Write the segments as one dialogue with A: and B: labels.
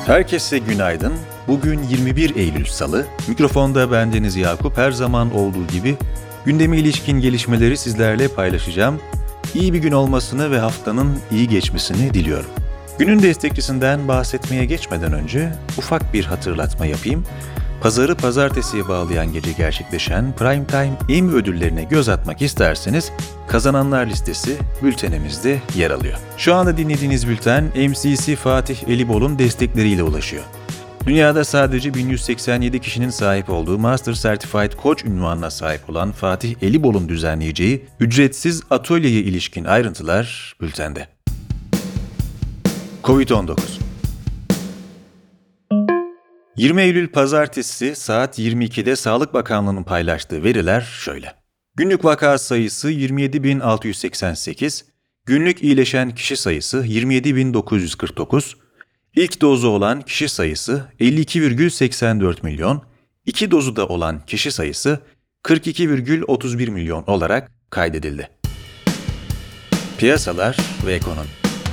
A: Herkese günaydın. Bugün 21 Eylül Salı. Mikrofonda bendeniz Yakup. Her zaman olduğu gibi gündeme ilişkin gelişmeleri sizlerle paylaşacağım. İyi bir gün olmasını ve haftanın iyi geçmesini diliyorum. Günün destekçisinden bahsetmeye geçmeden önce ufak bir hatırlatma yapayım. Pazarı pazartesiye bağlayan gece gerçekleşen Primetime Emmy ödüllerine göz atmak isterseniz kazananlar listesi bültenimizde yer alıyor. Şu anda dinlediğiniz bülten MCC Fatih Elibol'un destekleriyle ulaşıyor. Dünyada sadece 1187 kişinin sahip olduğu Master Certified Coach unvanına sahip olan Fatih Elibol'un düzenleyeceği ücretsiz atölyeye ilişkin ayrıntılar bültende. Covid-19 20 Eylül Pazartesi saat 22'de Sağlık Bakanlığı'nın paylaştığı veriler şöyle. Günlük vaka sayısı 27.688, günlük iyileşen kişi sayısı 27.949, ilk dozu olan kişi sayısı 52,84 milyon, 2 dozu da olan kişi sayısı 42,31 milyon olarak kaydedildi. Piyasalar ve ekonomi.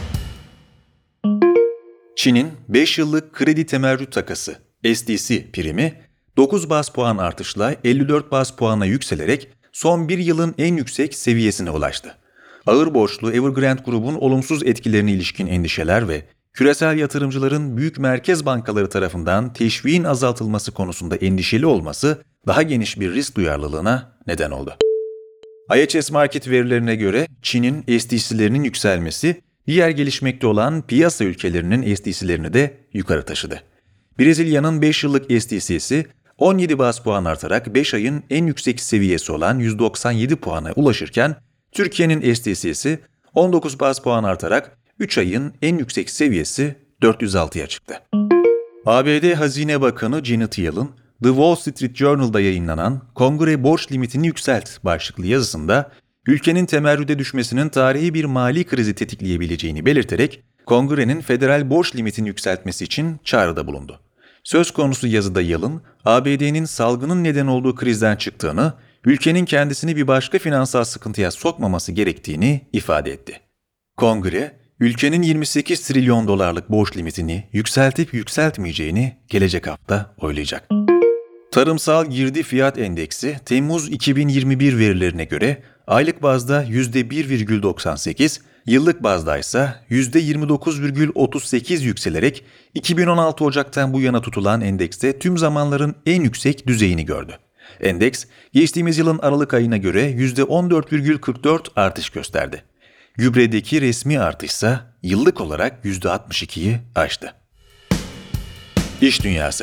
A: Çin'in 5 yıllık kredi temerrüt takası SDC primi 9 baz puan artışla 54 baz puana yükselerek son bir yılın en yüksek seviyesine ulaştı. Ağır borçlu Evergrande grubun olumsuz etkilerine ilişkin endişeler ve küresel yatırımcıların büyük merkez bankaları tarafından teşviğin azaltılması konusunda endişeli olması daha geniş bir risk duyarlılığına neden oldu. IHS Markit verilerine göre Çin'in SDC'lerinin yükselmesi diğer gelişmekte olan piyasa ülkelerinin SDC'lerini de yukarı taşıdı. Brezilya'nın 5 yıllık SDC'si 17 baz puan artarak 5 ayın en yüksek seviyesi olan 197 puana ulaşırken Türkiye'nin SDC'si 19 baz puan artarak 3 ayın en yüksek seviyesi 406'ya çıktı. ABD Hazine Bakanı Janet Yellen, The Wall Street Journal'da yayınlanan "Kongre borç limitini yükselt" başlıklı yazısında ülkenin temerrüde düşmesinin tarihi bir mali krizi tetikleyebileceğini belirterek Kongre'nin federal borç limitini yükseltmesi için çağrıda bulundu. Söz konusu yazıda Yellen, ABD'nin salgının neden olduğu krizden çıktığını, ülkenin kendisini bir başka finansal sıkıntıya sokmaması gerektiğini ifade etti. Kongre, ülkenin 28 trilyon dolarlık borç limitini yükseltip yükseltmeyeceğini gelecek hafta oylayacak. Tarımsal Girdi Fiyat Endeksi, Temmuz 2021 verilerine göre aylık bazda %1,98, yıllık bazda ise %29,38 yükselerek 2016 Ocak'tan bu yana tutulan endekste tüm zamanların en yüksek düzeyini gördü. Endeks, geçtiğimiz yılın Aralık ayına göre %14,44 artış gösterdi. Gübredeki resmi artış ise yıllık olarak %62'yi aştı. İş dünyası.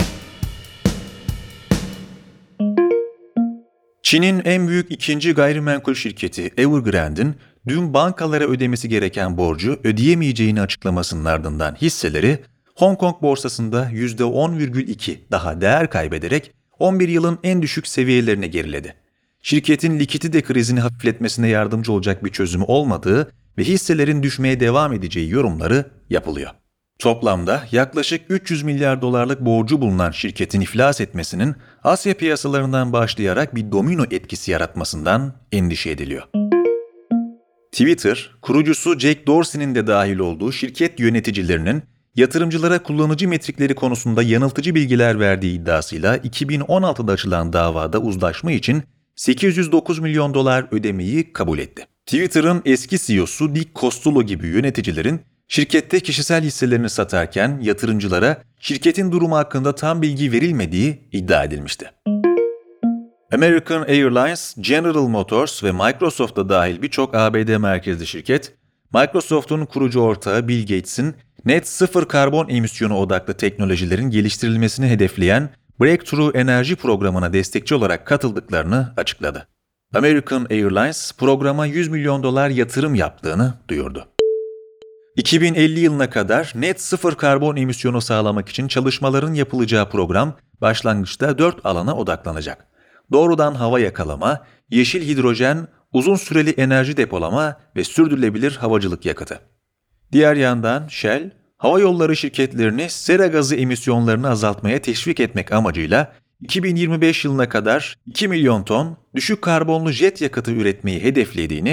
A: Çin'in en büyük ikinci gayrimenkul şirketi Evergrande'in dün bankalara ödemesi gereken borcu ödeyemeyeceğini açıklamasının ardından hisseleri Hong Kong borsasında %10,2 daha değer kaybederek 11 yılın en düşük seviyelerine geriledi. Şirketin likidite krizini hafifletmesine yardımcı olacak bir çözümü olmadığı ve hisselerin düşmeye devam edeceği yorumları yapılıyor. Toplamda yaklaşık 300 milyar dolarlık borcu bulunan şirketin iflas etmesinin Asya piyasalarından başlayarak bir domino etkisi yaratmasından endişe ediliyor. Twitter, kurucusu Jack Dorsey'nin de dahil olduğu şirket yöneticilerinin yatırımcılara kullanıcı metrikleri konusunda yanıltıcı bilgiler verdiği iddiasıyla 2016'da açılan davada uzlaşma için 809 milyon dolar ödemeyi kabul etti. Twitter'ın eski CEO'su Dick Costolo gibi yöneticilerin şirkette kişisel hisselerini satarken yatırımcılara şirketin durumu hakkında tam bilgi verilmediği iddia edilmişti. American Airlines, General Motors ve Microsoft'ta dahil birçok ABD merkezli şirket, Microsoft'un kurucu ortağı Bill Gates'in net sıfır karbon emisyonu odaklı teknolojilerin geliştirilmesini hedefleyen Breakthrough Enerji programına destekçi olarak katıldıklarını açıkladı. American Airlines programa 100 milyon dolar yatırım yaptığını duyurdu. 2050 yılına kadar net sıfır karbon emisyonu sağlamak için çalışmaların yapılacağı program başlangıçta 4 alana odaklanacak. Doğrudan hava yakalama, yeşil hidrojen, uzun süreli enerji depolama ve sürdürülebilir havacılık yakıtı. Diğer yandan Shell, hava yolları şirketlerini sera gazı emisyonlarını azaltmaya teşvik etmek amacıyla 2025 yılına kadar 2 milyon ton düşük karbonlu jet yakıtı üretmeyi hedeflediğini,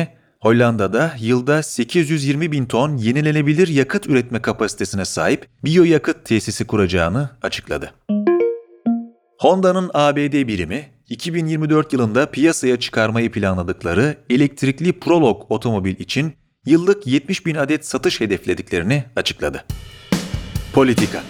A: Hollanda'da yılda 820 bin ton yenilenebilir yakıt üretme kapasitesine sahip biyoyakıt tesisi kuracağını açıkladı. Honda'nın ABD birimi, 2024 yılında piyasaya çıkarmayı planladıkları elektrikli Prolog otomobil için yıllık 70 bin adet satış hedeflediklerini açıkladı. Politika.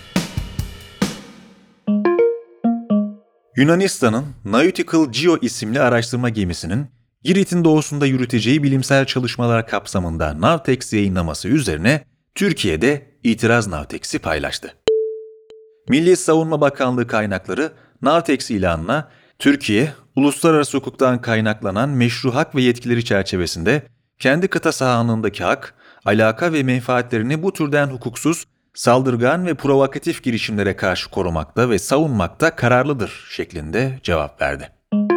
A: Yunanistan'ın Nautical Geo isimli araştırma gemisinin Girit'in doğusunda yürüteceği bilimsel çalışmalar kapsamında Navtex yayınlaması üzerine Türkiye'de itiraz Navtex'i paylaştı. Milli Savunma Bakanlığı kaynakları Navtex ilanına Türkiye, uluslararası hukuktan kaynaklanan meşru hak ve yetkileri çerçevesinde kendi kıta sahanlığındaki hak, alaka ve menfaatlerini bu türden hukuksuz, saldırgan ve provokatif girişimlere karşı korumakta ve savunmakta kararlıdır şeklinde cevap verdi.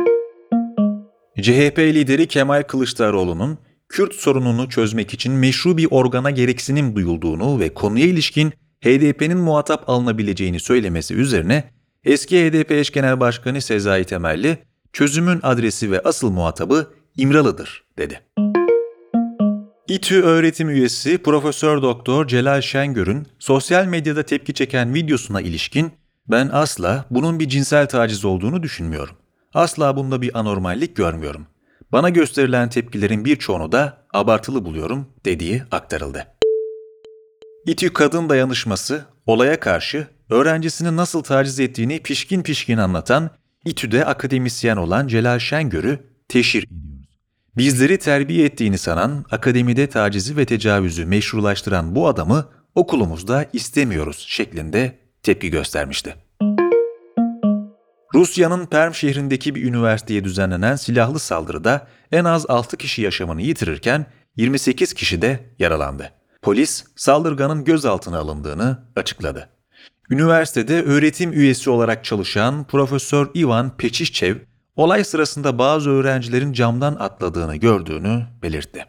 A: CHP lideri Kemal Kılıçdaroğlu'nun Kürt sorununu çözmek için meşru bir organa gereksinim duyulduğunu ve konuya ilişkin HDP'nin muhatap alınabileceğini söylemesi üzerine eski HDP eş genel başkanı Sezai Temelli, çözümün adresi ve asıl muhatabı İmralı'dır dedi. İTÜ öğretim üyesi Profesör Doktor Celal Şengör'ün sosyal medyada tepki çeken videosuna ilişkin "Ben asla bunun bir cinsel taciz olduğunu düşünmüyorum. Asla bunda bir anormallik görmüyorum. Bana gösterilen tepkilerin birçoğunu da abartılı buluyorum" dediği aktarıldı. İTÜ Kadın Dayanışması, olaya karşı öğrencisini nasıl taciz ettiğini pişkin pişkin anlatan İTÜ'de akademisyen olan Celal Şengör'ü teşhir ediyoruz. Bizleri terbiye ettiğini sanan, akademide tacizi ve tecavüzü meşrulaştıran bu adamı okulumuzda istemiyoruz şeklinde tepki göstermişti. Rusya'nın Perm şehrindeki bir üniversiteye düzenlenen silahlı saldırıda en az 6 kişi yaşamını yitirirken 28 kişi de yaralandı. Polis, saldırganın gözaltına alındığını açıkladı. Üniversitede öğretim üyesi olarak çalışan Profesör Ivan Peçişçev, olay sırasında bazı öğrencilerin camdan atladığını gördüğünü belirtti.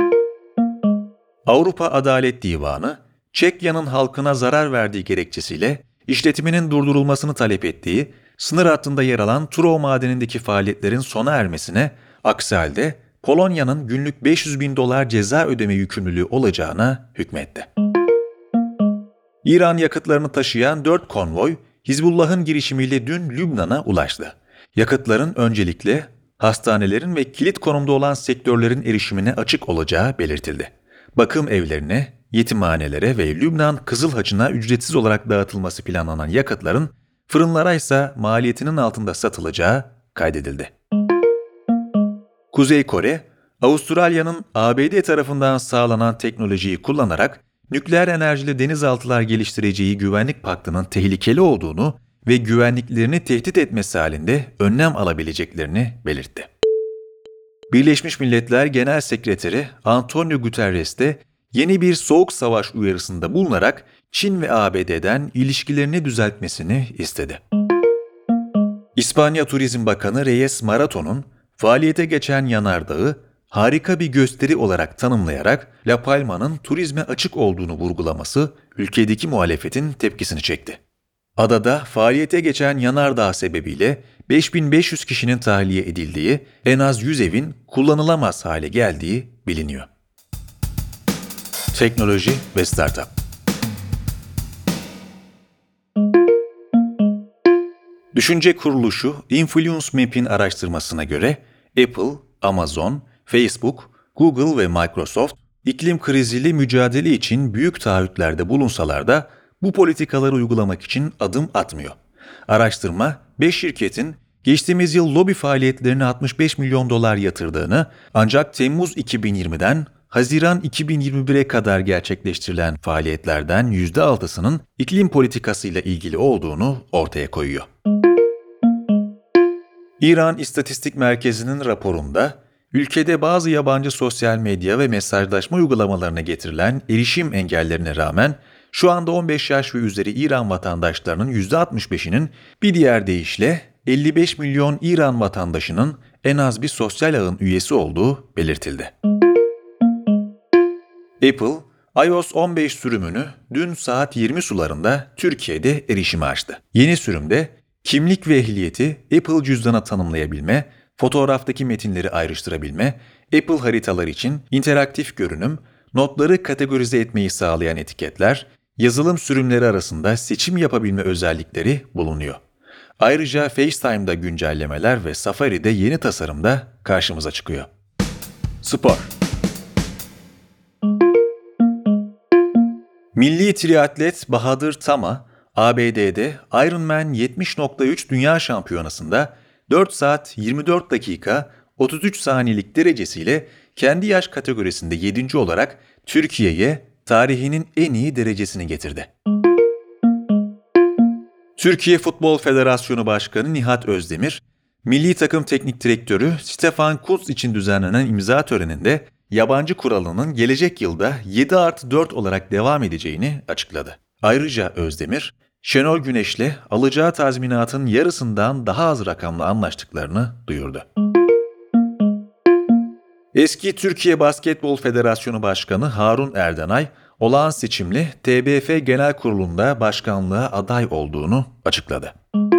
A: Avrupa Adalet Divanı, Çekya'nın halkına zarar verdiği gerekçesiyle işletiminin durdurulmasını talep ettiği, sınır hattında yer alan Turov madenindeki faaliyetlerin sona ermesine, aksi halde Polonya'nın günlük $500.000 ceza ödeme yükümlülüğü olacağına hükmetti. İran yakıtlarını taşıyan 4 konvoy, Hizbullah'ın girişimiyle dün Lübnan'a ulaştı. Yakıtların öncelikle hastanelerin ve kilit konumda olan sektörlerin erişimine açık olacağı belirtildi. Bakım evlerine, yetimhanelere ve Lübnan Kızıl Haçı'na ücretsiz olarak dağıtılması planlanan yakıtların fırınlara ise maliyetinin altında satılacağı kaydedildi. Kuzey Kore, Avustralya'nın ABD tarafından sağlanan teknolojiyi kullanarak nükleer enerjili denizaltılar geliştireceği güvenlik paktının tehlikeli olduğunu ve güvenliklerini tehdit etmesi halinde önlem alabileceklerini belirtti. Birleşmiş Milletler Genel Sekreteri Antonio Guterres de yeni bir soğuk savaş uyarısında bulunarak Çin ve ABD'den ilişkilerini düzeltmesini istedi. İspanya Turizm Bakanı Reyes Maraton'un faaliyete geçen yanardağı harika bir gösteri olarak tanımlayarak La Palma'nın turizme açık olduğunu vurgulaması ülkedeki muhalefetin tepkisini çekti. Adada faaliyete geçen yanardağ sebebiyle 5500 kişinin tahliye edildiği, en az 100 evin kullanılamaz hale geldiği biliniyor. Teknoloji ve Startup. Düşünce kuruluşu Influence Map'in araştırmasına göre Apple, Amazon, Facebook, Google ve Microsoft iklim kriziyle mücadele için büyük taahhütlerde bulunsalar da bu politikaları uygulamak için adım atmıyor. Araştırma, 5 şirketin geçtiğimiz yıl lobi faaliyetlerine $65 milyon yatırdığını, ancak Temmuz 2020'den Haziran 2021'e kadar gerçekleştirilen faaliyetlerden %6'sının iklim politikasıyla ilgili olduğunu ortaya koyuyor. İran İstatistik Merkezi'nin raporunda, ülkede bazı yabancı sosyal medya ve mesajlaşma uygulamalarına getirilen erişim engellerine rağmen şu anda 15 yaş ve üzeri İran vatandaşlarının %65'inin, bir diğer deyişle 55 milyon İran vatandaşının en az bir sosyal ağın üyesi olduğu belirtildi. Apple, iOS 15 sürümünü dün saat 20 sularında Türkiye'de erişime açtı. Yeni sürümde kimlik ve ehliyeti Apple cüzdana tanımlayabilme, fotoğraftaki metinleri ayrıştırabilme, Apple haritalar için interaktif görünüm, notları kategorize etmeyi sağlayan etiketler, yazılım sürümleri arasında seçim yapabilme özellikleri bulunuyor. Ayrıca FaceTime'da güncellemeler ve Safari'de yeni tasarımda karşımıza çıkıyor. Spor. Milli triatlet Bahadır Tama, ABD'de Ironman 70.3 Dünya Şampiyonası'nda 4 saat 24 dakika 33 saniyelik derecesiyle kendi yaş kategorisinde 7. olarak Türkiye'ye tarihinin en iyi derecesini getirdi. Türkiye Futbol Federasyonu Başkanı Nihat Özdemir, Milli Takım Teknik Direktörü Stefan Kuntz için düzenlenen imza töreninde yabancı kuralının gelecek yılda 7+4 olarak devam edeceğini açıkladı. Ayrıca Özdemir, Şenol Güneş'le alacağı tazminatın yarısından daha az rakamla anlaştıklarını duyurdu. Eski Türkiye Basketbol Federasyonu Başkanı Harun Erdenay, olağan seçimli TBF Genel Kurulu'nda başkanlığa aday olduğunu açıkladı.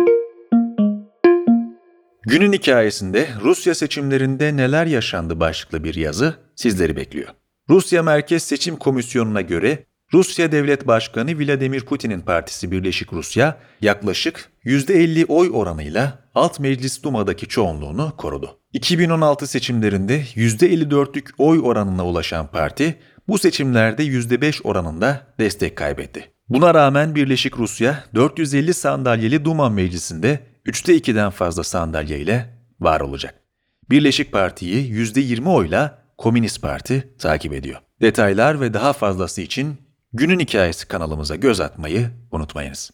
A: Günün hikayesinde Rusya seçimlerinde neler yaşandı başlıklı bir yazı sizleri bekliyor. Rusya Merkez Seçim Komisyonu'na göre Rusya Devlet Başkanı Vladimir Putin'in partisi Birleşik Rusya yaklaşık %50 oy oranıyla Alt Meclis Duma'daki çoğunluğunu korudu. 2016 seçimlerinde %54'lük oy oranına ulaşan parti bu seçimlerde %5 oranında destek kaybetti. Buna rağmen Birleşik Rusya 450 sandalyeli Duma Meclisi'nde 3'te 2'den fazla sandalyeyle var olacak. Birleşik Parti'yi %20 oyla Komünist Parti takip ediyor. Detaylar ve daha fazlası için Günün Hikayesi kanalımıza göz atmayı unutmayınız.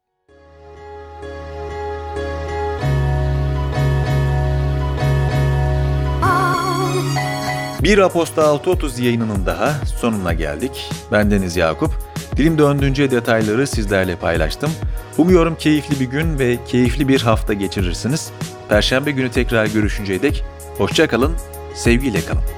A: Bir Aposta 6.30 yayınının daha sonuna geldik. Bendeniz Yakup. Dilim döndüğünce detayları sizlerle paylaştım. Umuyorum keyifli bir gün ve keyifli bir hafta geçirirsiniz. Perşembe günü tekrar görüşünceye dek hoşça kalın, sevgiyle kalın.